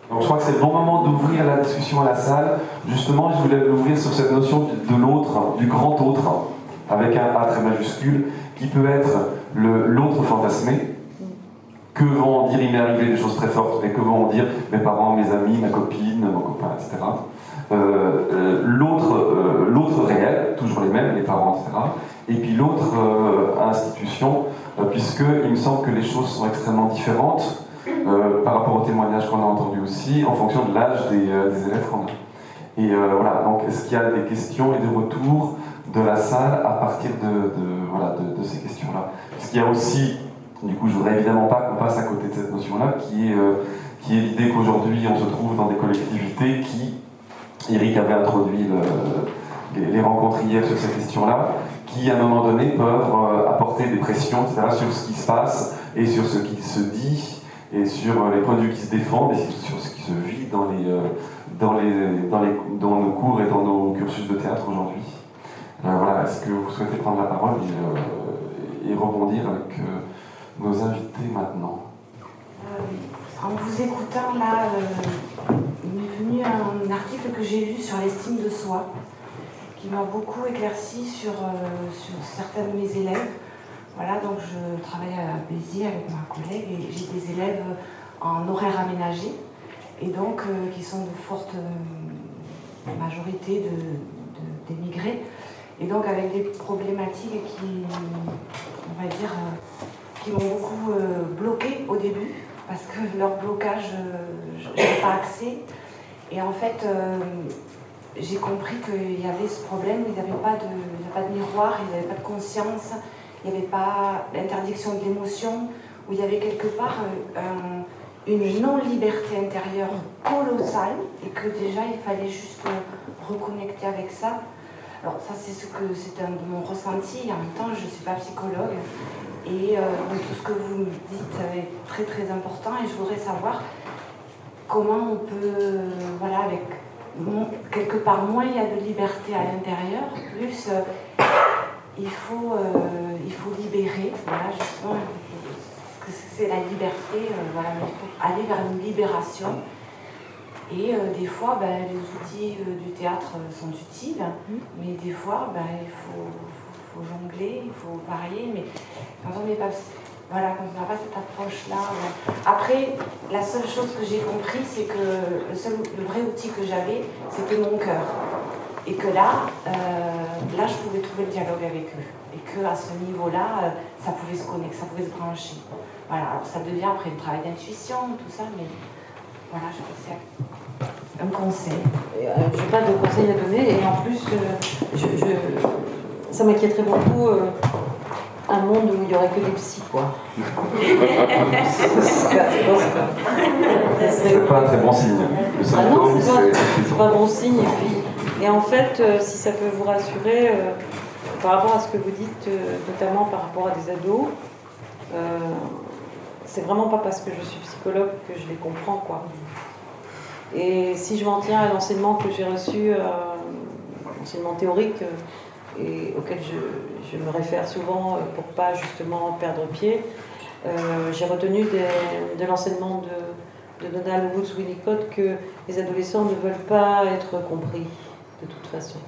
Donc je crois que c'est le bon moment d'ouvrir la discussion à la salle. Justement, je voulais l'ouvrir sur cette notion de l'autre, du grand autre, avec un A très majuscule, qui peut être l'autre fantasmé. Que vont en dire, il m'est arrivé des choses très fortes, mais que vont en dire mes parents, mes amis, ma copine, mon copain, etc. L'autre réel, toujours les mêmes, les parents, etc. Et puis l'autre institution, puisqu'il me semble que les choses sont extrêmement différentes par rapport aux témoignages qu'on a entendus aussi, en fonction de l'âge des élèves qu'on a. Et voilà, donc est-ce qu'il y a des questions et des retours de la salle à partir de ces questions-là? Parce qu'il y a aussi, du coup je voudrais évidemment pas qu'on passe à côté de cette notion-là, qui est l'idée qu'aujourd'hui on se trouve dans des collectivités qui, Eric avait introduit les rencontres hier sur ces questions-là, qui à un moment donné peuvent apporter des pressions, etc., sur ce qui se passe et sur ce qui se dit et sur les points de vue qui se défendent et sur ce qui se vit dans nos cours et dans nos cursus de théâtre aujourd'hui. Voilà, est-ce que vous souhaitez prendre la parole et rebondir avec nos invités maintenant? En vous écoutant, là, il m'est venu un article que j'ai lu sur l'estime de soi, qui m'a beaucoup éclairci sur certains de mes élèves. Voilà, donc je travaille à Béziers avec ma collègue et j'ai des élèves en horaire aménagé, et donc qui sont de forte majorité d'émigrés, et donc avec des problématiques qui, on va dire, qui m'ont beaucoup bloqué au début, parce que leur blocage, je n'avais pas accès. Et en fait, j'ai compris qu'il y avait ce problème où il n'y avait pas de miroir, il n'y avait pas de conscience, il n'y avait pas l'interdiction de l'émotion, où il y avait quelque part une non-liberté intérieure colossale, et que déjà il fallait juste reconnecter avec ça. Alors ça, c'est un de mon ressenti. En même temps, je ne suis pas psychologue. Et donc, tout ce que vous me dites est très très important, et je voudrais savoir comment on peut, voilà, avec quelque part moins il y a de liberté à l'intérieur, plus il faut libérer, voilà, justement, que c'est la liberté, voilà, il faut aller vers une libération. Et des fois, les outils du théâtre sont utiles, mais des fois, il faut jongler, il faut varier, mais quand on n'est pas, voilà, quand on n'a pas cette approche-là. Après, la seule chose que j'ai compris, c'est que le vrai outil que j'avais, c'était mon cœur, et que là, je pouvais trouver le dialogue avec eux, et que à ce niveau-là, ça pouvait se connecter, ça pouvait se brancher. Voilà, alors ça devient après le travail d'intuition, tout ça, mais voilà, je pense que c'est un conseil. Je n'ai pas de conseils à donner, et en plus, ça m'inquiéterait beaucoup un monde où il n'y aurait que des psys, quoi. C'est pas un très bon signe. Le symptôme, c'est pas bon signe. Et en fait, si ça peut vous rassurer, par rapport à ce que vous dites, notamment par rapport à des ados, c'est vraiment pas parce que je suis psychologue que je les comprends, quoi. Et si je m'en tiens à l'enseignement que j'ai reçu, l'enseignement théorique, et auquel je me réfère souvent pour pas justement perdre pied, j'ai retenu de l'enseignement de Donald Woods Winnicott que les adolescents ne veulent pas être compris de toute façon.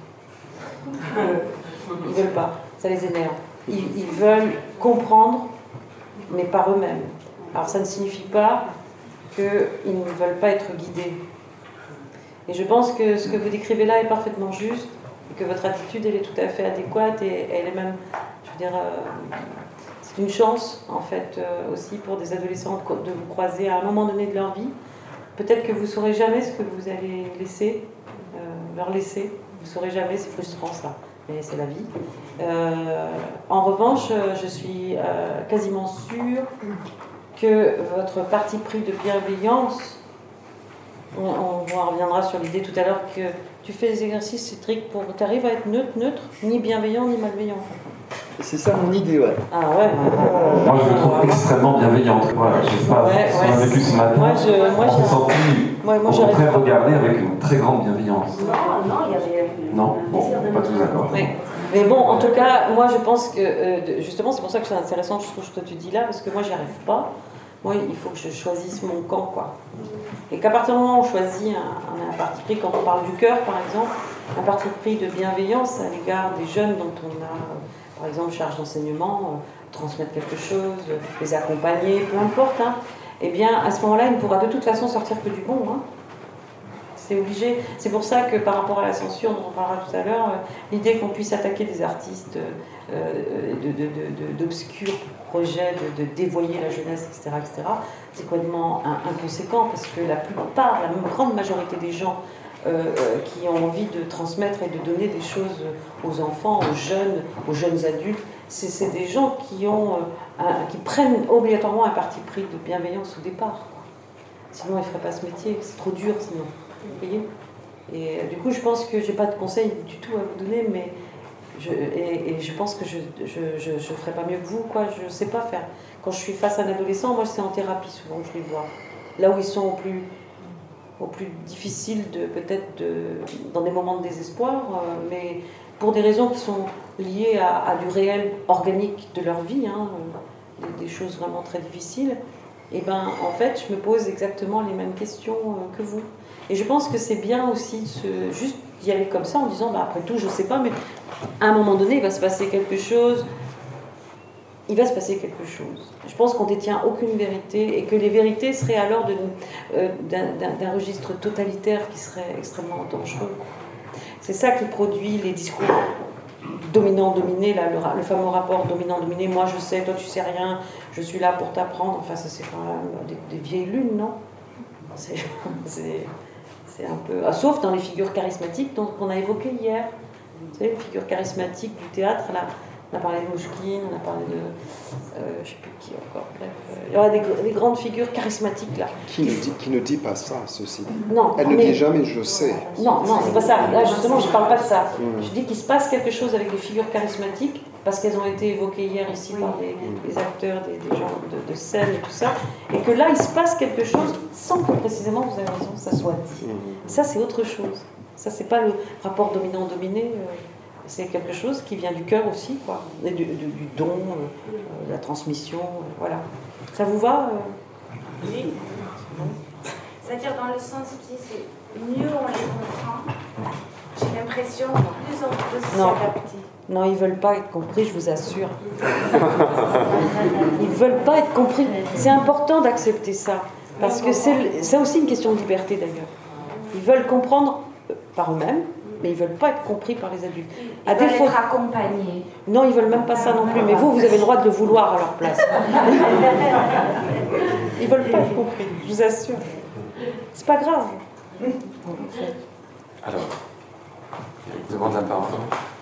Ils veulent pas, ça les énerve. Ils veulent comprendre, mais par eux-mêmes. Alors ça ne signifie pas qu'ils ne veulent pas être guidés. Et je pense que ce que vous décrivez là est parfaitement juste, et que votre attitude, elle est tout à fait adéquate, et elle est même, je veux dire, c'est une chance, en fait, aussi pour des adolescents de vous croiser à un moment donné de leur vie. Peut-être que vous ne saurez jamais ce que vous allez leur laisser. Vous ne saurez jamais, c'est frustrant ça, mais c'est la vie. En revanche, je suis quasiment sûre que votre parti pris de bienveillance, on reviendra sur l'idée tout à l'heure que tu fais des exercices, ces tricks pour tu arrives à être neutre, ni bienveillant ni malveillant. C'est ça mon idée, ouais. Ah ouais. Moi je le trouve extrêmement bienveillante. Voilà, je sais pas si on a vécu ce matin. Moi j'ai senti au contraire regarder avec une très grande bienveillance. Non, il y avait. Non, bon, pas tous d'accord. Oui. Mais bon, en tout cas, moi je pense que justement c'est pour ça que c'est intéressant, je trouve, ce que tu dis là, parce que moi j'y arrive pas. Moi, il faut que je choisisse mon camp, quoi. Et qu'à partir du moment où on choisit un parti pris, quand on parle du cœur par exemple, un parti pris de bienveillance à l'égard des jeunes dont on a, par exemple, charge d'enseignement, transmettre quelque chose, les accompagner, peu importe, hein, eh bien à ce moment-là, il ne pourra de toute façon sortir que du bon. Hein. C'est obligé. C'est pour ça que par rapport à la censure dont on parlera tout à l'heure, l'idée qu'on puisse attaquer des artistes d'obscurs projets, de dévoyer la jeunesse, etc., c'est complètement inconséquent parce que la plupart, la grande majorité des gens qui ont envie de transmettre et de donner des choses aux enfants, aux jeunes adultes, c'est des gens qui prennent obligatoirement un parti pris de bienveillance au départ. Sinon, ils ne feraient pas ce métier, c'est trop dur sinon. Vous voyez ? Et du coup, je pense que je n'ai pas de conseils du tout à vous donner, mais je pense que je ne ferai pas mieux que vous, quoi. Je ne sais pas faire. Quand je suis face à un adolescent, moi, c'est en thérapie souvent que je les vois. Là où ils sont au plus difficile, peut-être dans des moments de désespoir, mais pour des raisons qui sont liées à du réel organique de leur vie, hein, des choses vraiment très difficiles, et ben en fait, je me pose exactement les mêmes questions que vous. Et je pense que c'est bien aussi juste d'y aller comme ça en disant, bah, après tout, je ne sais pas, mais à un moment donné, il va se passer quelque chose. Il va se passer quelque chose. Je pense qu'on ne détient aucune vérité et que les vérités seraient alors d'un registre totalitaire qui serait extrêmement dangereux. C'est ça qui produit les discours dominant-dominé, le fameux rapport dominant-dominé, moi je sais, toi tu sais rien, je suis là pour t'apprendre. Enfin, ça c'est quand même des vieilles lunes, non ? C'est un peu... Ah, sauf dans les figures charismatiques qu'on a évoquées hier. Vous savez, les figures charismatiques du théâtre, là. On a parlé de Mouchkine, on a parlé de... je ne sais plus qui encore, bref. Il y aura des grandes figures charismatiques, là. Qui ne dit pas ça, ceci dit. Non, elle ne dit jamais « je sais ». Non, c'est pas ça. Là, justement, je ne parle pas de ça. Je dis qu'il se passe quelque chose avec les figures charismatiques, parce qu'elles ont été évoquées hier ici par des acteurs, des gens de scène et tout ça, et que là, il se passe quelque chose sans que précisément, vous avez raison, ça soit dit. Ça, c'est autre chose. Ça, c'est pas le rapport dominant-dominé... C'est quelque chose qui vient du cœur aussi, quoi, et du don, la transmission, voilà. Ça vous va Oui. C'est-à-dire dans le sens qui c'est mieux on les comprend, j'ai l'impression plus on peut s'adapter. Non, ils ne veulent pas être compris, je vous assure. Ils ne veulent pas être compris. C'est important d'accepter ça, parce que c'est aussi une question de liberté d'ailleurs. Ils veulent comprendre par eux-mêmes, mais ils ne veulent pas être compris par les adultes. Ils veulent être accompagnés. Non, ils ne veulent même pas ça non plus, mais vous avez le droit de le vouloir à leur place. Ils ne veulent pas être compris, je vous assure. C'est pas grave. Alors, je demande la parole.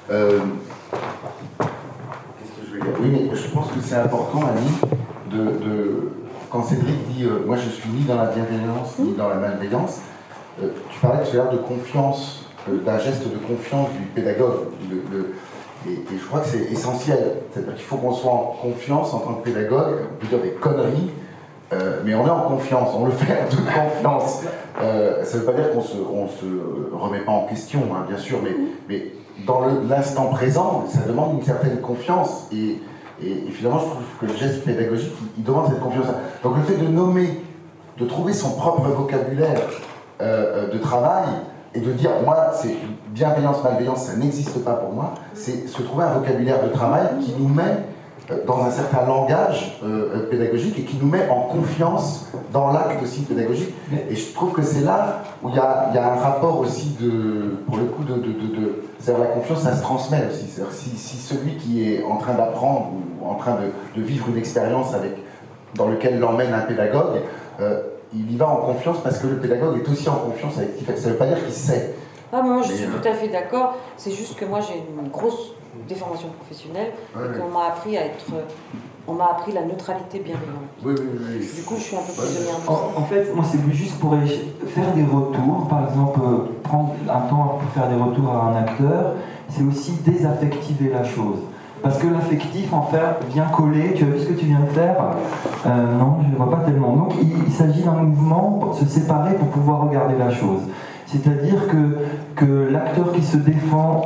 Qu'est-ce que je vais dire ? Oui, mais je pense que c'est important, Annie, quand Cédric dit « moi je suis ni dans la bienveillance ni dans la malveillance », tu parlais tout à l'heure de confiance, d'un geste de confiance du pédagogue. Et je crois que c'est essentiel. C'est-à-dire qu'il faut qu'on soit en confiance en tant que pédagogue. On peut dire des conneries, mais on est en confiance, on le fait en toute confiance. Ça ne veut pas dire qu'on se remet pas en question, hein, bien sûr, mais dans l'instant présent, ça demande une certaine confiance. Et finalement, je trouve que le geste pédagogique, il demande cette confiance. Donc le fait de nommer, de trouver son propre vocabulaire de travail, et de dire, moi, c'est bienveillance, malveillance, ça n'existe pas pour moi, c'est se trouver un vocabulaire de travail qui nous met dans un certain langage pédagogique et qui nous met en confiance dans l'acte aussi pédagogique. Et je trouve que c'est là où il y a un rapport aussi pour le coup, c'est-à-dire la confiance, ça se transmet aussi. C'est-à-dire si celui qui est en train d'apprendre ou en train de vivre une expérience dans lequel l'emmène un pédagogue, il y va en confiance parce que le pédagogue est aussi en confiance avec qui fait. Ça ne veut pas dire qu'il sait. Ah, moi, je suis tout à fait d'accord. C'est juste que moi, j'ai une grosse déformation professionnelle et qu'on m'a appris on m'a appris la neutralité bienveillante. Oui. Du coup, je suis un peu prisonnière. En fait, moi, c'est juste pour faire des retours. Par exemple, prendre un temps pour faire des retours à un acteur, c'est aussi désaffectiver la chose. Parce que l'affectif, en fait, vient coller. Tu as vu ce que tu viens de faire ? Non, je ne vois pas tellement. Donc, il s'agit d'un mouvement pour se séparer pour pouvoir regarder la chose. C'est-à-dire que l'acteur qui se défend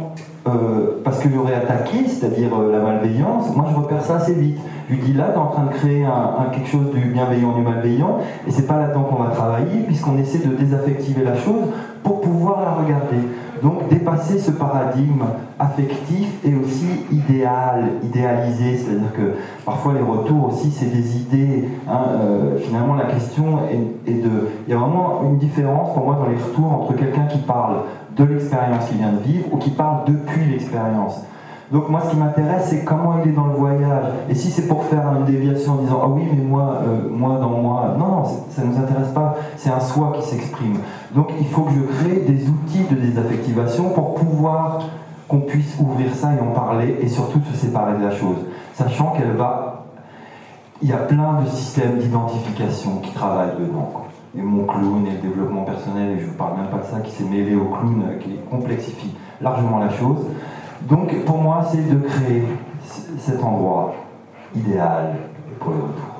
parce que j'aurais attaqué, c'est-à-dire la malveillance, moi je repère ça assez vite. Je lui dis là, tu es en train de créer quelque chose du bienveillant, du malveillant, et c'est pas là-dedans qu'on va travailler, puisqu'on essaie de désaffectiver la chose pour pouvoir la regarder. Donc dépasser ce paradigme affectif et aussi idéalisé, c'est-à-dire que parfois les retours aussi c'est des idées. Finalement la question est de... Il y a vraiment une différence pour moi dans les retours entre quelqu'un qui parle de l'expérience qu'il vient de vivre ou qui parle depuis l'expérience. Donc moi ce qui m'intéresse c'est comment il est dans le voyage. Et si c'est pour faire une déviation en disant ah oui mais moi dans moi, non, ça ne nous intéresse pas, c'est un soi qui s'exprime. Donc il faut que je crée des outils de désaffectivation pour pouvoir qu'on puisse ouvrir ça et en parler et surtout se séparer de la chose. Sachant il y a plein de systèmes d'identification qui travaillent dedans. Et mon clown et le développement personnel, et je ne vous parle même pas de ça, qui s'est mêlé au clown, qui complexifie largement la chose. Donc pour moi, c'est de créer cet endroit idéal pour le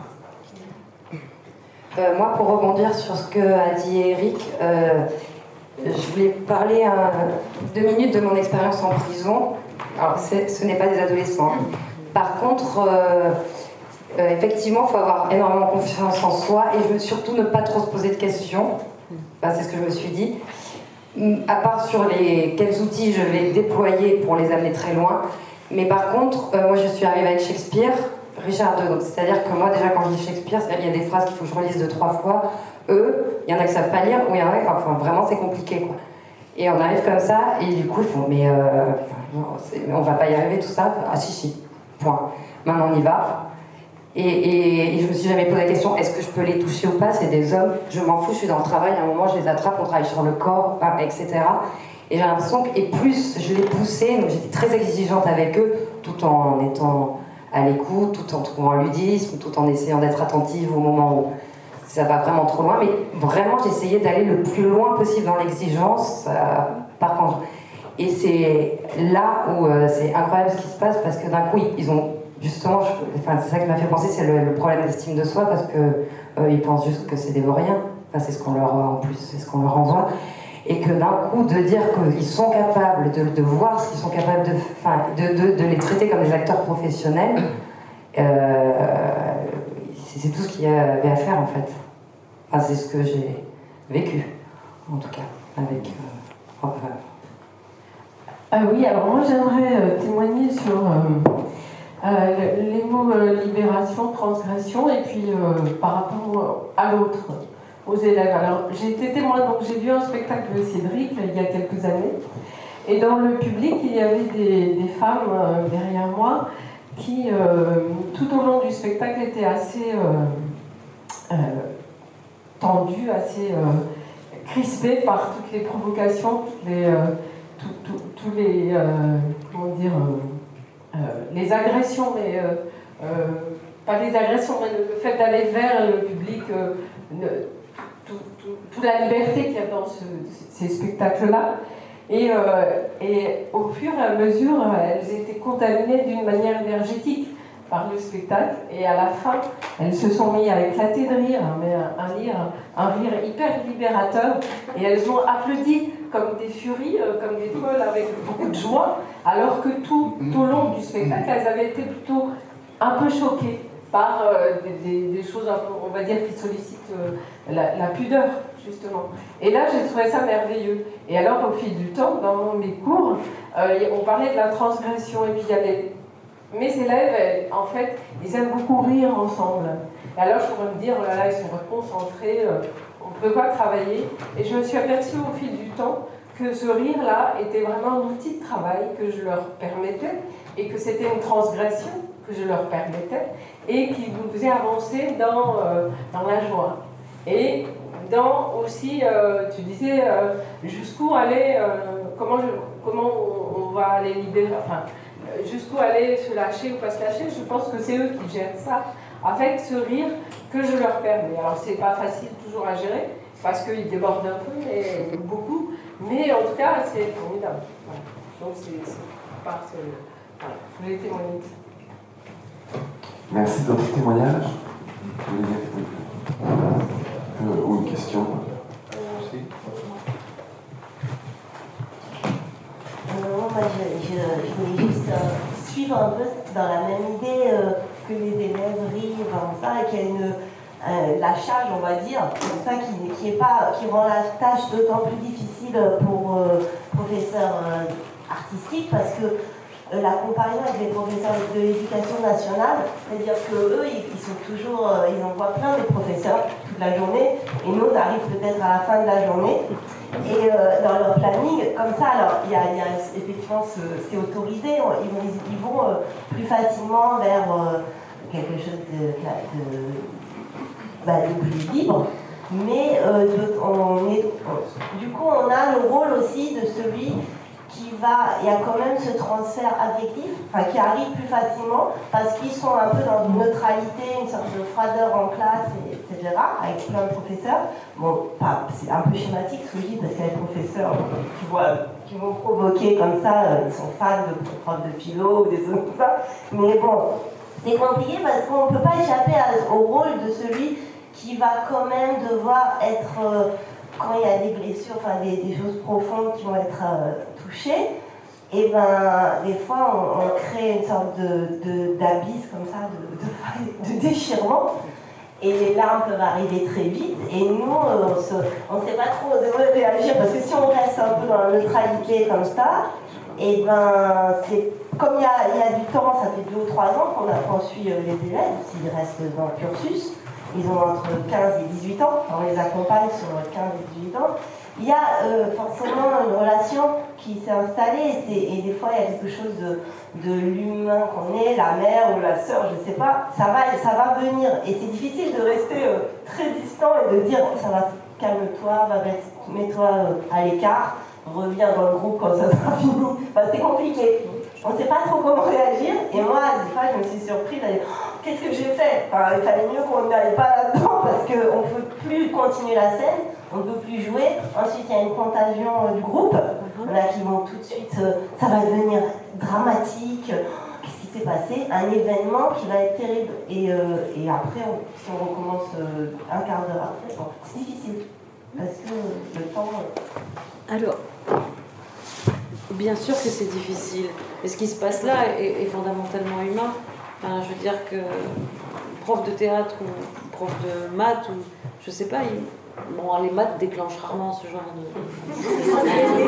retour. Moi, pour rebondir sur ce qu'a dit Eric, je voulais parler 2 minutes de mon expérience en prison. Alors, ce n'est pas des adolescents. Par contre, effectivement, il faut avoir énormément confiance en soi et surtout ne pas trop se poser de questions. C'est ce que je me suis dit. À part sur quels outils je vais déployer pour les amener très loin. Mais par contre, moi je suis arrivée avec Shakespeare, Richard II. C'est-à-dire que moi déjà quand je lis Shakespeare, il y a des phrases qu'il faut que je relise 2-3 fois. Eux, il y en a qui savent pas lire, ou il y en a qui, enfin vraiment c'est compliqué quoi. Et on arrive comme ça, et du coup ils font mais on va pas y arriver tout ça. Ah si, point. Maintenant on y va. Et je me suis jamais posé la question, est-ce que je peux les toucher ou pas? C'est des hommes, je m'en fous, je suis dans le travail, à un moment je les attrape, on travaille sur le corps, etc. Et j'ai l'impression que, et plus je les poussais, donc j'étais très exigeante avec eux, tout en étant à l'écoute, tout en trouvant un ludisme, tout en essayant d'être attentive au moment où ça va vraiment trop loin, mais vraiment j'essayais d'aller le plus loin possible dans l'exigence, par contre. Et c'est là où c'est incroyable ce qui se passe, parce que d'un coup ils ont... Justement, c'est ça qui m'a fait penser, c'est le problème d'estime de soi, parce que ils pensent juste que c'est des vauriens. C'est ce qu'on leur en plus, c'est ce qu'on leur envoie, et que d'un coup de dire qu'ils sont capables de voir ce qu'ils sont capables de les traiter comme des acteurs professionnels, c'est tout ce qu'il y avait à faire en fait. C'est ce que j'ai vécu, en tout cas, avec. Oui, alors moi j'aimerais témoigner sur. Les mots libération, transgression, et puis par rapport à l'autre, aux élèves. Alors, j'ai été témoin, donc j'ai vu un spectacle de Cédric il y a quelques années, et dans le public, il y avait des femmes derrière moi qui, tout au long du spectacle, étaient assez tendues, assez crispées par toutes les provocations, tous les comment dire... les agressions, mais pas les agressions, mais le fait d'aller vers le public, toute la liberté qu'il y a dans ces spectacles-là. Et au fur et à mesure, elles étaient contaminées d'une manière énergétique par le spectacle. Et à la fin, elles se sont mises à éclater de rire, mais un rire hyper libérateur. Et elles ont applaudi comme des furies, comme des folles, avec beaucoup de joie, alors que tout au long du spectacle, elles avaient été plutôt un peu choquées par des choses, un peu, on va dire, qui sollicitent la pudeur, justement. Et là, j'ai trouvé ça merveilleux. Et alors, au fil du temps, dans mes cours, on parlait de la transgression, et puis il y avait... Mes élèves, en fait, ils aiment beaucoup rire ensemble. Et alors, je pourrais me dire, oh là là, ils sont concentrés, on ne peut pas travailler. Et je me suis aperçue au fil du temps que ce rire-là était vraiment un outil de travail que je leur permettais, et que c'était une transgression que je leur permettais, et qui nous faisait avancer dans la joie. Et dans aussi, tu disais, jusqu'où aller, comment on va aller libérer, enfin, jusqu'où aller se lâcher ou pas se lâcher. Je pense que c'est eux qui gèrent ça avec ce rire que je leur permets. Alors c'est pas facile toujours à gérer parce qu'ils débordent un peu, et beaucoup, mais en tout cas c'est formidable. Voilà. Donc voilà, je voulais témoigner de ça. Merci. D'autres témoignages? Ou une question? Moi, j'ai suivre un peu dans la même idée que les élèves rient, comme ça, et qu'il y a une lâchage, on va dire, comme ça, qui rend la tâche d'autant plus difficile pour professeurs artistiques, parce que la comparaison avec les professeurs de l'éducation nationale, c'est-à-dire qu'eux, ils sont toujours, ils envoient plein de professeurs toute la journée, et nous, on arrive peut-être à la fin de la journée, et dans leur planning, comme ça, alors, il y a effectivement, c'est autorisé, ils vont plus facilement vers quelque chose de plus libre, mais du coup, on a le rôle aussi de celui il y a quand même ce transfert affectif, qui arrive plus facilement, parce qu'ils sont un peu dans une neutralité, une sorte de froideur en classe, etc., avec plein de professeurs. Bon, c'est un peu schématique ce que je dis, parce qu'il y a des professeurs qui vont provoquer comme ça, ils sont fans de profs de philo ou des autres comme ça, mais bon, c'est compliqué parce qu'on ne peut pas échapper au rôle de celui qui va quand même devoir être... quand il y a des blessures, des choses profondes qui vont être touchées, et des fois on crée une sorte d'abysse comme ça, de déchirement, et les larmes peuvent arriver très vite, et nous on ne sait pas trop réagir, parce que si on reste un peu dans la neutralité comme ça, et c'est comme il y a du temps, ça fait 2 ou 3 ans qu'on suit les élèves, s'ils restent dans le cursus. Ils ont entre 15 et 18 ans, on les accompagne sur 15 et 18 ans. Il y a forcément une relation qui s'est installée, et des fois il y a quelque chose de l'humain qu'on est, la mère ou la sœur, je ne sais pas, ça va venir. Et c'est difficile de rester très distant et de dire ça va, calme-toi, mets-toi à l'écart, reviens dans le groupe quand ça sera fini. C'est compliqué. On ne sait pas trop comment réagir, et moi, des fois, je me suis surprise d'aller qu'est-ce que j'ai fait? Il fallait mieux qu'on n'aille pas là-dedans, parce qu'on ne peut plus continuer la scène, on ne peut plus jouer. Ensuite, il y a une contagion du groupe, qui vont tout de suite, ça va devenir dramatique. Qu'est-ce qui s'est passé? Un événement qui va être terrible. Et après, si on recommence un quart d'heure après, c'est difficile, parce que le temps... Alors... Bien sûr que c'est difficile. Et ce qui se passe là est fondamentalement humain. Je veux dire que prof de théâtre ou prof de maths, ou je sais pas, les maths déclenchent rarement ce genre de...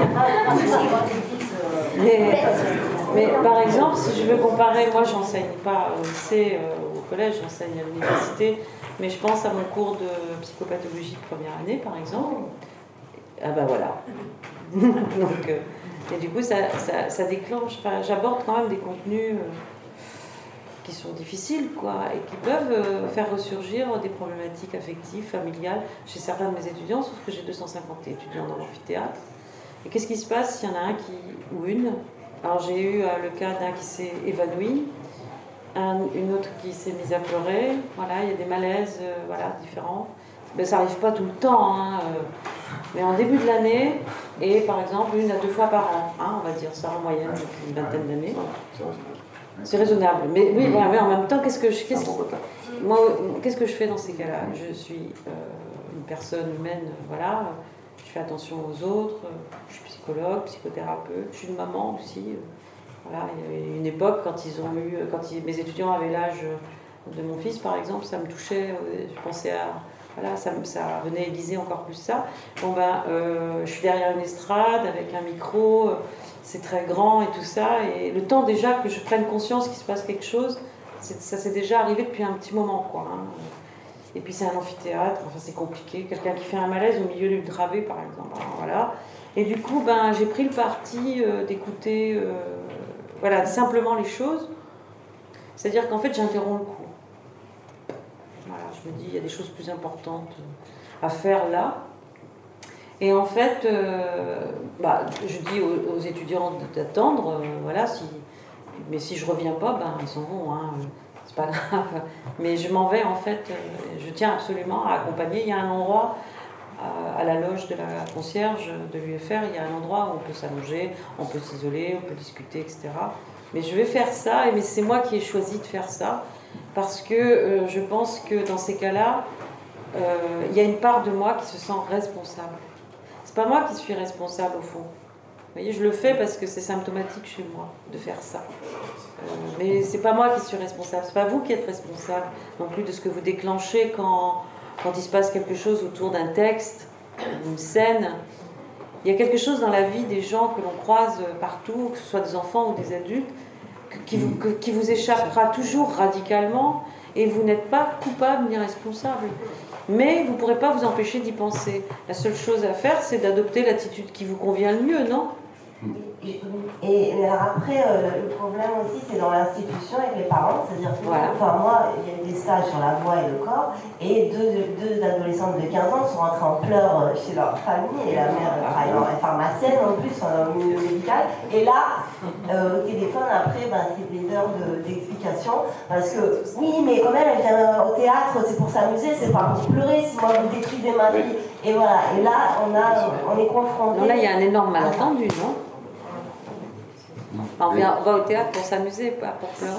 mais par exemple, si je veux comparer, moi j'enseigne pas au lycée, au collège, j'enseigne à l'université, mais je pense à mon cours de psychopathologie de première année, par exemple. Ah ben voilà. Donc... Et du coup, ça déclenche. J'aborde quand même des contenus qui sont difficiles, et qui peuvent faire ressurgir des problématiques affectives, familiales, chez certains de mes étudiants, sauf que j'ai 250 étudiants dans l'amphithéâtre. Et qu'est-ce qui se passe s'il y en a un ou une? Alors, j'ai eu le cas d'un qui s'est évanoui, une autre qui s'est mise à pleurer. Voilà, il y a des malaises différents. Mais ça n'arrive pas tout le temps, mais en début de l'année, et par exemple 1 à 2 fois par an, on va dire ça en moyenne depuis une vingtaine d'années. C'est raisonnable. Mais oui, en même temps, qu'est-ce que je fais dans ces cas-là? Je suis une personne humaine, je fais attention aux autres, je suis psychologue, psychothérapeute, je suis une maman aussi. Il y avait une époque, quand mes étudiants avaient l'âge de mon fils, par exemple, ça me touchait, je pensais à... ça venait aiguiser encore plus ça. Je suis derrière une estrade avec un micro, c'est très grand et tout ça. Et le temps déjà que je prenne conscience qu'il se passe quelque chose, ça s'est déjà arrivé depuis un petit moment, Et puis c'est un amphithéâtre, c'est compliqué. Quelqu'un qui fait un malaise au milieu d'une travée, par exemple. Et du coup, j'ai pris le parti d'écouter simplement les choses. C'est-à-dire qu'en fait, j'interromps le cours. Je me dis, il y a des choses plus importantes à faire là. Et en fait, je dis aux étudiants d'attendre, mais si je reviens pas, ils s'en vont, c'est pas grave. Mais je m'en vais, en fait, je tiens absolument à accompagner. Il y a un endroit, à la loge de la concierge de l'UFR, il y a un endroit où on peut s'allonger, on peut s'isoler, on peut discuter, etc. Mais je vais faire ça, mais c'est moi qui ai choisi de faire ça. Parce que je pense que dans ces cas-là, il y a une part de moi qui se sent responsable. C'est pas moi qui suis responsable au fond. voyez, je le fais parce que c'est symptomatique chez moi de faire ça. Mais c'est pas moi qui suis responsable, c'est pas vous qui êtes responsable non plus de ce que vous déclenchez quand il se passe quelque chose autour d'un texte, d'une scène. Il y a quelque chose dans la vie des gens que l'on croise partout, que ce soit des enfants ou des adultes, qui vous échappera toujours radicalement, et vous n'êtes pas coupable ni responsable. Mais vous ne pourrez pas vous empêcher d'y penser. La seule chose à faire, c'est d'adopter l'attitude qui vous convient le mieux, non ? Et alors après, le problème aussi, c'est dans l'institution avec les parents. C'est-à-dire que, enfin, moi, il y a eu des stages sur la voix et le corps, et deux adolescentes de 15 ans sont rentrées en pleurs chez leur famille, et la mère est pharmacienne en plus, dans le milieu médical. Et là, au téléphone, après, c'est des heures d'explication, parce que, oui, mais quand même, elle vient au théâtre, c'est pour s'amuser, c'est pas pour pleurer, si moi vous décrivez ma vie. Et voilà, et là, on est confrontés. Non, là, il y a un énorme malentendu, non ? On va au théâtre pour s'amuser, pas pour pleurer.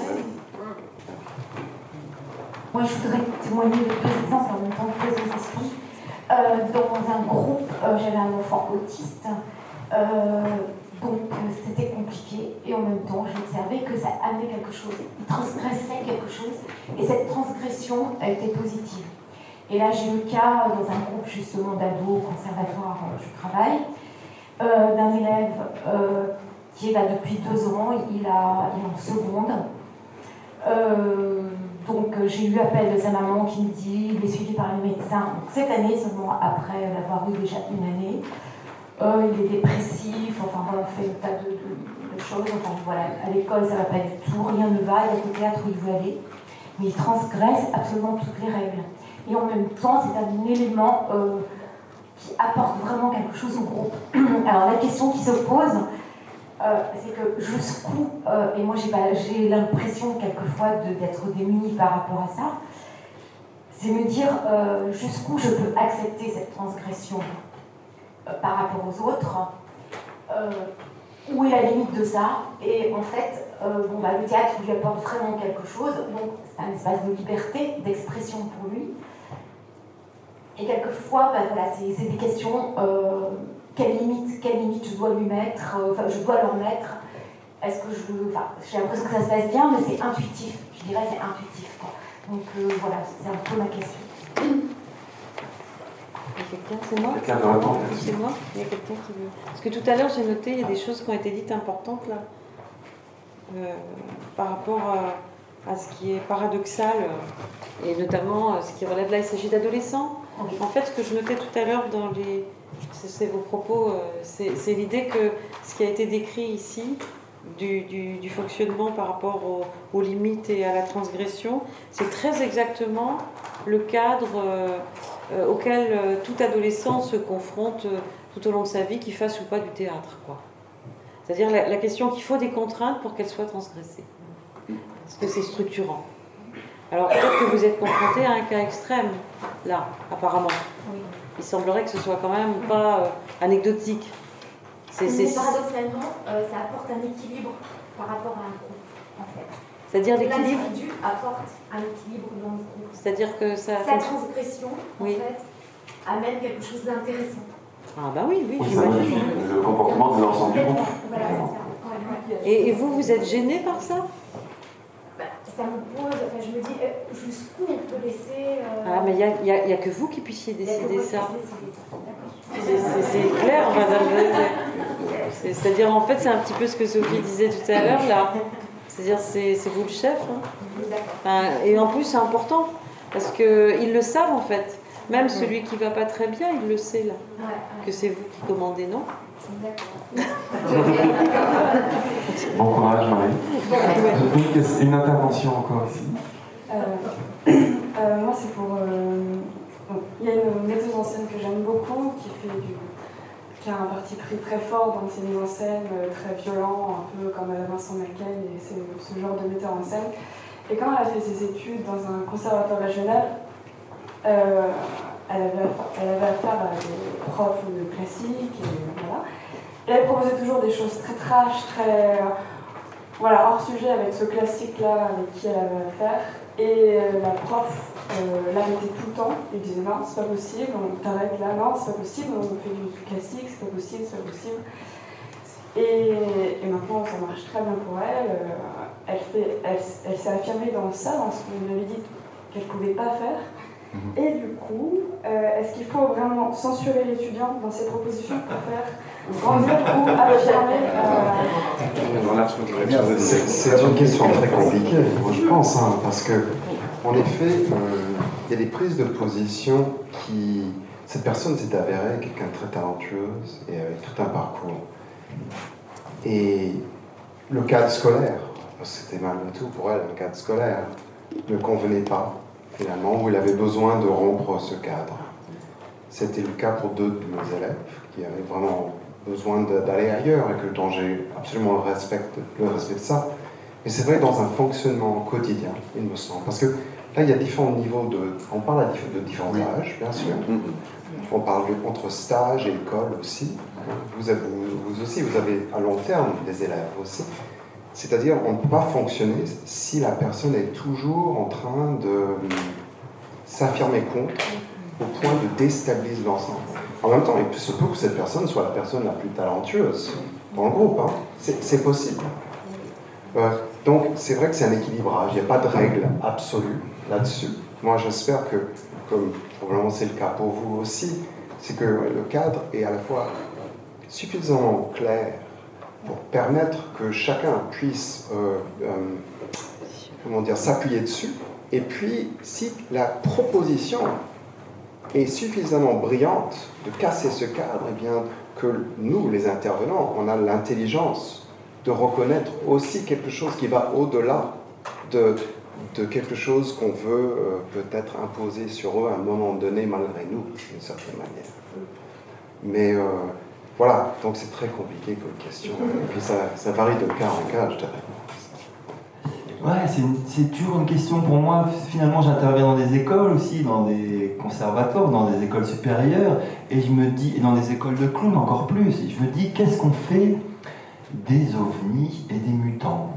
Moi, je voudrais témoigner de deux exemples en même temps que deux esprits. Dans un groupe, j'avais un enfant autiste, donc c'était compliqué, et en même temps, j'ai observé que ça amenait quelque chose, il transgressait quelque chose, et cette transgression a été positive. Et là, j'ai eu le cas dans un groupe justement d'ados au conservatoire où je travaille, d'un élève qui est là depuis 2 ans, il est en seconde. Donc j'ai eu appel de sa maman qui me dit il est suivi par le médecin. Donc, cette année, seulement après l'avoir eu déjà une année, il est dépressif, enfin voilà, on fait un tas de choses. Enfin voilà, à l'école ça ne va pas du tout, rien ne va, il y a le théâtre où il veut aller, mais il transgresse absolument toutes les règles. Et en même temps, c'est un élément qui apporte vraiment quelque chose au groupe. Alors la question qui se pose, c'est que jusqu'où, et moi j'ai l'impression quelquefois d'être démunie par rapport à ça, c'est me dire jusqu'où je peux accepter cette transgression par rapport aux autres, où est la limite de ça, et en fait, le théâtre lui apporte vraiment quelque chose, donc c'est un espace de liberté, d'expression pour lui, et quelquefois, voilà, c'est des questions... Quelle limite je dois lui mettre, je dois leur mettre. Est-ce que j'ai l'impression que ça se passe bien, mais c'est intuitif. Je dirais c'est intuitif, quoi. Donc voilà, c'est un peu ma question. C'est moi ? C'est moi ? Il y a quelqu'un qui veut. Parce que tout à l'heure, j'ai noté, il y a des choses qui ont été dites importantes là, par rapport à ce qui est paradoxal, et notamment ce qui relève là, il s'agit d'adolescents. En fait, ce que je notais tout à l'heure dans c'est vos propos, c'est l'idée que ce qui a été décrit ici, du fonctionnement par rapport aux limites et à la transgression, c'est très exactement le cadre auquel tout adolescent se confronte tout au long de sa vie, qu'il fasse ou pas du théâtre, quoi. C'est-à-dire la question qu'il faut des contraintes pour qu'elles soient transgressées. Parce que c'est structurant. Alors peut-être que vous êtes confronté à un cas extrême, là, apparemment. Oui. Il semblerait que ce soit quand même pas anecdotique. Mais paradoxalement, ça apporte un équilibre par rapport à un groupe, en fait. C'est-à-dire l'équilibre. L'individu apporte un équilibre dans le groupe. C'est-à-dire que ça... Sa transgression, en fait, amène quelque chose d'intéressant. Ah bah oui, ça modifie le comportement de l'ensemble du groupe. Voilà, c'est ça. Et vous êtes gêné par ça ? Ça me pose, je me dis, jusqu'où on peut laisser... Ah, mais il n'y a que vous qui puissiez décider ça. C'est clair, madame. C'est-à-dire, en fait, c'est un petit peu ce que Sophie disait tout à l'heure, là. C'est-à-dire, c'est vous le chef. Hein. Et en plus, c'est important, parce qu'ils le savent, en fait. Même celui qui ne va pas très bien, il le sait, là. Que c'est vous qui commandez, non ? Bon courage, Marie. Une intervention encore ici. Moi, c'est pour... il y a une metteuse en scène que j'aime beaucoup, qui a un parti pris très fort dans ses mises en scène, très violent, un peu comme Vincent Malken, et c'est ce genre de metteur en scène. Et quand elle a fait ses études dans un conservatoire régional, elle avait affaire à des profs de classique, et voilà. Et elle proposait toujours des choses très trash, très hors sujet avec ce classique-là avec qui elle avait affaire. Et la prof l'arrêtait tout le temps. Elle disait non, c'est pas possible, on t'arrête là, non, c'est pas possible, on fait du classique, c'est pas possible, c'est pas possible. Et maintenant, ça marche très bien pour elle. Elle s'est affirmée dans ce qu'on lui avait dit qu'elle ne pouvait pas faire. Et du coup, est-ce qu'il faut vraiment censurer l'étudiant dans ses propositions pour faire grandir ou affirmer C'est une question très compliquée, moi, je pense, hein, parce que, en effet, il y a des prises de position qui... Cette personne s'est avérée quelqu'un de très talentueuse et avec tout un parcours. Et le cadre scolaire, c'était malgré tout pour elle, un cadre scolaire, ne convenait pas, finalement, où il avait besoin de rompre ce cadre. C'était le cas pour 2 de mes élèves qui avaient vraiment besoin d'aller ailleurs et dont j'ai absolument le respect de ça. Mais c'est vrai dans un fonctionnement quotidien, il me semble. Parce que là, il y a différents niveaux on parle de différents âges, bien sûr. On parle entre stage et école aussi. Vous aussi, vous avez à long terme des élèves aussi. C'est-à-dire, on ne peut pas fonctionner si la personne est toujours en train de s'affirmer contre, au point de déstabiliser l'ensemble. En même temps, il se peut que cette personne soit la personne la plus talentueuse dans le groupe. Hein. C'est possible. Donc, c'est vrai que c'est un équilibrage. Il n'y a pas de règle absolue là-dessus. Moi, j'espère que, comme probablement c'est le cas pour vous aussi, c'est que le cadre est à la fois suffisamment clair pour permettre que chacun puisse s'appuyer dessus. Et puis, si la proposition est suffisamment brillante de casser ce cadre, eh bien, que nous, les intervenants, on a l'intelligence de reconnaître aussi quelque chose qui va au-delà de quelque chose qu'on veut peut-être imposer sur eux à un moment donné, malgré nous, d'une certaine manière. Mais voilà, donc c'est très compliqué comme question. Et puis ça varie de cas en cas, je dirais. Ouais, c'est toujours une question pour moi. Finalement, j'interviens dans des écoles aussi, dans des conservatoires, dans des écoles supérieures, et je me dis, et dans des écoles de clowns encore plus, et je me dis, qu'est-ce qu'on fait des ovnis et des mutants?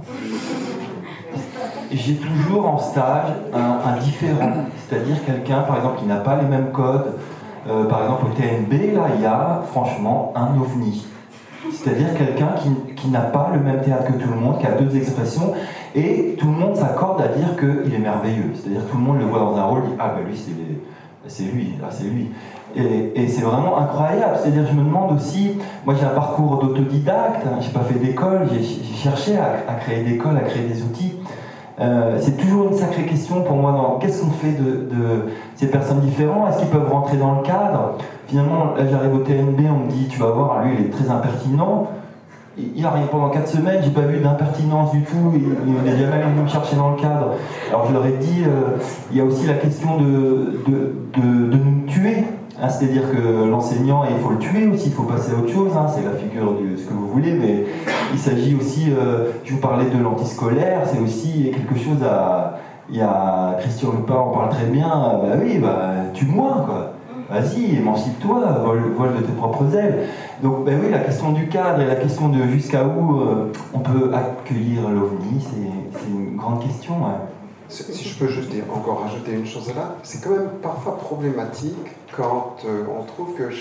J'ai toujours en stage un différent, c'est-à-dire quelqu'un, par exemple, qui n'a pas les mêmes codes. Par exemple, au TNB, là, il y a franchement un ovni. C'est-à-dire quelqu'un qui n'a pas le même théâtre que tout le monde, qui a 2 expressions, et tout le monde s'accorde à dire qu'il est merveilleux. C'est-à-dire tout le monde le voit dans un rôle, dit « Ah ben lui, c'est lui, là c'est lui ». Et c'est vraiment incroyable. C'est-à-dire je me demande aussi, moi j'ai un parcours d'autodidacte, hein, j'ai pas fait d'école, j'ai cherché à créer d'école, à créer des outils. C'est toujours une sacrée question pour moi, qu'est-ce qu'on fait de ces personnes différentes? Est-ce qu'ils peuvent rentrer dans le cadre? Finalement, là j'arrive au TNB, on me dit, tu vas voir, lui il est très impertinent. Il arrive pendant 4 semaines, j'ai pas vu d'impertinence du tout, il n'est jamais venu me chercher dans le cadre. Alors je leur ai dit, il y a aussi la question de nous tuer. Hein, c'est-à-dire que l'enseignant, il faut le tuer aussi, il faut passer à autre chose, hein, c'est la figure de ce que vous voulez, mais il s'agit aussi, je vous parlais de l'antiscolaire, c'est aussi quelque chose il y a Christian Lupin en parle très bien, bah oui, tue-moi, quoi. Vas-y, émancipe-toi, vole de tes propres ailes. Donc, ben oui, la question du cadre et la question de jusqu'à où on peut accueillir l'OVNI, c'est une grande question. Hein. Si je peux juste encore rajouter une chose là, c'est quand même parfois problématique quand on trouve que,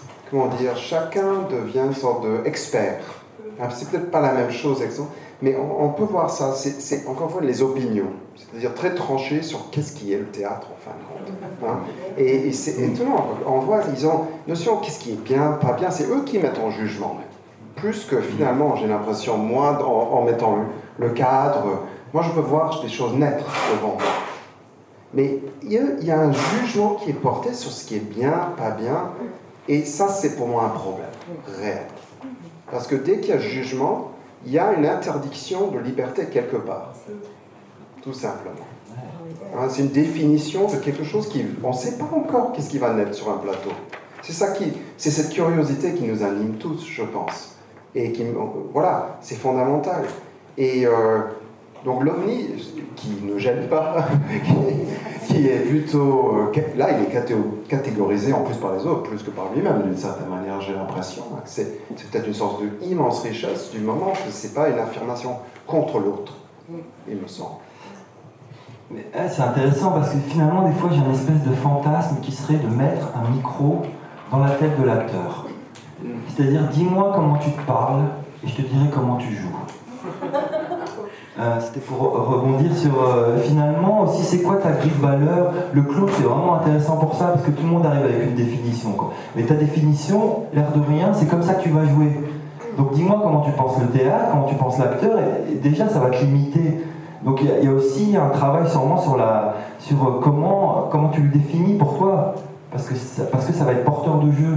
chacun devient une sorte d'expert. C'est peut-être pas la même chose, mais on peut voir ça, c'est encore une fois les opinions, c'est-à-dire très tranchées sur qu'est-ce qui est le théâtre en fin de compte. Hein. Et c'est étonnant, on voit, ils ont notion qu'est-ce qui est bien, pas bien, c'est eux qui mettent en jugement, plus que finalement, j'ai l'impression, moi, en mettant le cadre, moi je peux voir des choses naître devant moi. Mais il y a un jugement qui est porté sur ce qui est bien, pas bien, et ça c'est pour moi un problème réel. Parce que dès qu'il y a jugement, il y a une interdiction de liberté quelque part. Tout simplement. Hein, c'est une définition de quelque chose on ne sait pas encore qu'est-ce qui va naître sur un plateau. C'est cette curiosité qui nous anime tous, je pense. Et voilà, c'est fondamental. Et donc l'OVNI, qui ne gêne pas, qui est plutôt... là, il est catégorisé en plus par les autres, plus que par lui-même, d'une certaine manière, j'ai l'impression. C'est peut-être une sorte d'immense richesse du moment que ce n'est pas une affirmation contre l'autre, il me semble. Mais, c'est intéressant parce que finalement, des fois, j'ai une espèce de fantasme qui serait de mettre un micro dans la tête de l'acteur. C'est-à-dire, dis-moi comment tu te parles, et je te dirai comment tu joues. C'était pour rebondir sur finalement aussi c'est quoi ta grille de valeur. Le clown c'est vraiment intéressant pour ça parce que tout le monde arrive avec une définition quoi. Mais ta définition, l'air de rien, c'est comme ça que tu vas jouer. Donc dis-moi comment tu penses le théâtre, comment tu penses l'acteur, et déjà ça va te limiter. Donc il y a aussi un travail sûrement sur comment tu le définis pour toi, parce que ça va être porteur de jeu.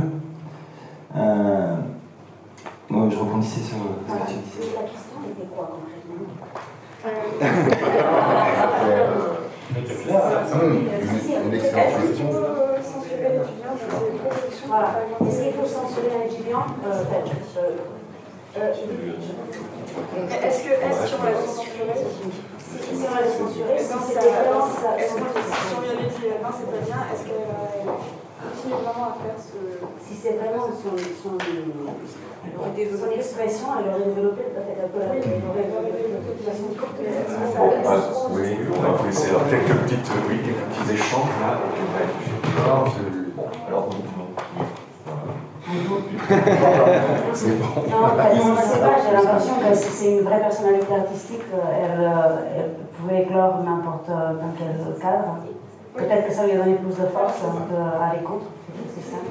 Je rebondissais sur ce que tu disais. La question était quoi concrètement? Une excellente question. Voilà. Est-ce qu'il faut censurer un étudiant? Est-ce qu'on va le censurer? Si on va le censurer, si c'était vraiment ça. Est-ce qu'on lui avait dit non, c'est pas bien, est-ce qu'elle continue vraiment à faire ce. Si c'est vraiment son expression, elle aurait développé peut-être un peu la. Oui, on va vous laisser quelques petits échanges là. Alors, c'est bon. Non, je ne sais pas, j'ai l'impression que si c'est une vraie personnalité artistique, elle pouvait éclore n'importe dans quel cadre. Peut-être que ça lui a donné plus de force à l'écoute, c'est ça.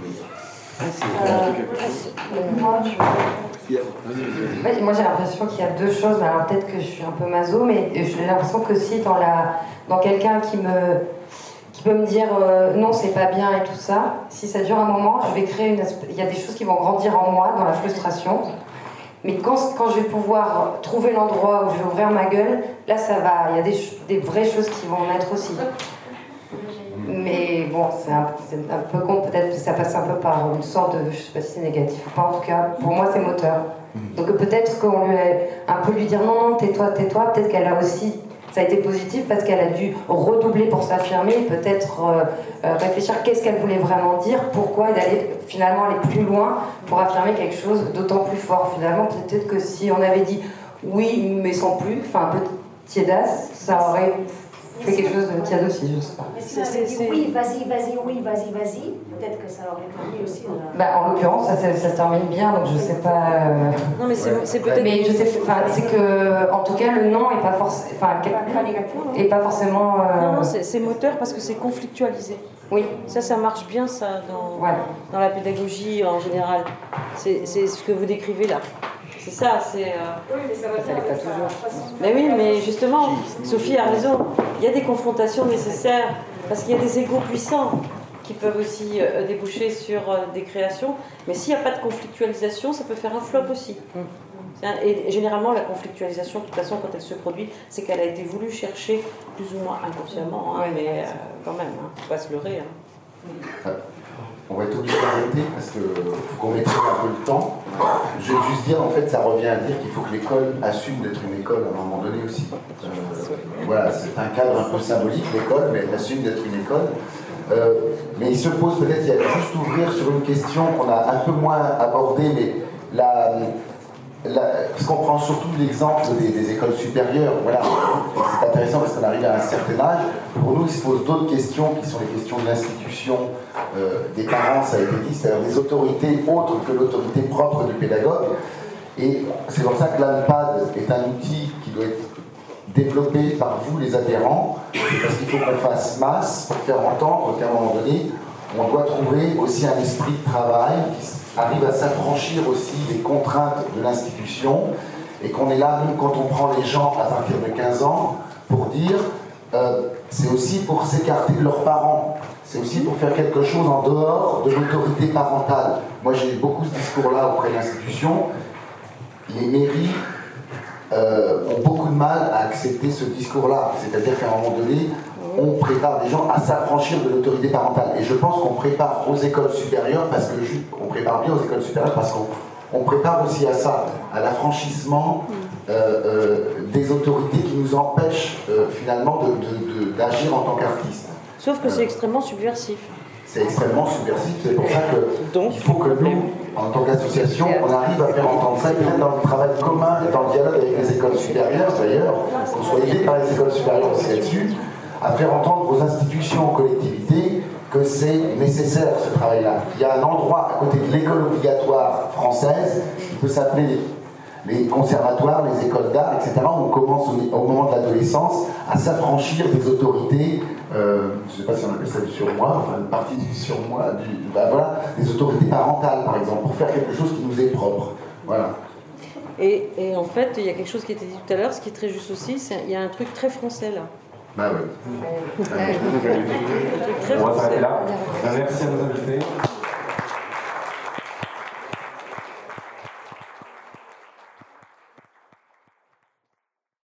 Moi j'ai l'impression qu'il y a deux choses, alors peut-être que je suis un peu maso, mais j'ai l'impression que si dans quelqu'un qui peut me dire non c'est pas bien et tout ça, si ça dure un moment, je vais créer il y a des choses qui vont grandir en moi dans la frustration, mais quand je vais pouvoir trouver l'endroit où je vais ouvrir ma gueule, là ça va, il y a des vraies choses qui vont naître aussi. Mais bon, c'est un peu con, peut-être que ça passe un peu par une sorte de, je sais pas si c'est négatif ou pas, en tout cas, pour moi c'est moteur. Donc peut-être qu'on lui a un peu lui dire non, tais-toi, peut-être qu'elle a aussi, ça a été positif parce qu'elle a dû redoubler pour s'affirmer, peut-être réfléchir qu'est-ce qu'elle voulait vraiment dire, pourquoi, et d'aller finalement aller plus loin pour affirmer quelque chose d'autant plus fort. Finalement, peut-être que si on avait dit oui, mais sans plus, enfin un peu tiédasse, ça aurait fait quelque chose de tiède aussi, je sais pas. Mais si on avait dit oui, vas-y, peut-être que ça aurait permis aussi. En l'occurrence, ça se termine bien, donc je sais pas. Non, mais c'est peut-être. Mais je sais, c'est que, en tout cas, le non est pas forcément. Est pas forcément. Non, c'est moteur parce que c'est conflictualisé. Oui. Ça marche bien, ça, dans la pédagogie en général. C'est ce que vous décrivez là. C'est ça, c'est. Oui, mais ça va pas toujours. Mais oui, mais justement, Sophie a raison. Il y a des confrontations nécessaires parce qu'il y a des égos puissants qui peuvent aussi déboucher sur des créations. Mais s'il n'y a pas de conflictualisation, ça peut faire un flop aussi. Et généralement, la conflictualisation, de toute façon, quand elle se produit, c'est qu'elle a été voulue chercher plus ou moins inconsciemment, mais quand même, faut pas se leurrer. On va être obligé d'arrêter parce qu'il faut qu'on maîtrise un peu le temps. Je vais juste dire, en fait, ça revient à dire qu'il faut que l'école assume d'être une école à un moment donné aussi. Voilà, c'est un cadre un peu symbolique, l'école, mais elle assume d'être une école. Mais il se pose peut-être, il y a juste ouvrir sur une question qu'on a un peu moins abordée, mais parce qu'on prend surtout l'exemple des écoles supérieures, voilà, c'est intéressant parce qu'on arrive à un certain âge. Pour nous, il se pose d'autres questions qui sont les questions de l'institution, des parents, ça a été dit, c'est-à-dire des autorités autres que l'autorité propre du pédagogue. Et c'est pour ça que l'ANPAD est un outil qui doit être développé par vous, les adhérents, parce qu'il faut qu'on fasse masse pour faire entendre qu'à un moment donné, on doit trouver aussi un esprit de travail qui arrive à s'affranchir aussi des contraintes de l'institution et qu'on est là, même quand on prend les gens à partir de 15 ans, pour dire c'est aussi pour s'écarter de leurs parents, c'est aussi pour faire quelque chose en dehors de l'autorité parentale. Moi j'ai eu beaucoup ce discours-là auprès de l'institution. Les mairies ont beaucoup de mal à accepter ce discours-là, c'est-à-dire qu'à un moment donné, on prépare des gens à s'affranchir de l'autorité parentale. Et je pense qu'on prépare aux écoles supérieures, parce que on prépare bien aux écoles supérieures, parce qu'on prépare aussi à ça, à l'affranchissement des autorités qui nous empêchent finalement d'agir en tant qu'artistes. Sauf que c'est extrêmement subversif. C'est extrêmement subversif, c'est pour ça qu'il faut que nous, en tant qu'association, on arrive à faire entendre ça, peut-être dans le travail commun et dans le dialogue avec les écoles supérieures d'ailleurs, qu'on soit aidé par les écoles supérieures aussi là-dessus, à faire entendre aux institutions, aux collectivités, que c'est nécessaire ce travail-là. Il y a un endroit à côté de l'école obligatoire française qui peut s'appeler les conservatoires, les écoles d'art, etc., on commence au moment de l'adolescence à s'affranchir des autorités, je ne sais pas si on appelle ça du surmoi, enfin une partie du surmoi, voilà, des autorités parentales par exemple, pour faire quelque chose qui nous est propre. Voilà. Et en fait, il y a quelque chose qui était dit tout à l'heure, ce qui est très juste aussi, il y a un truc très français là. Bah oui. On va s'arrêter là. Merci à nos invités.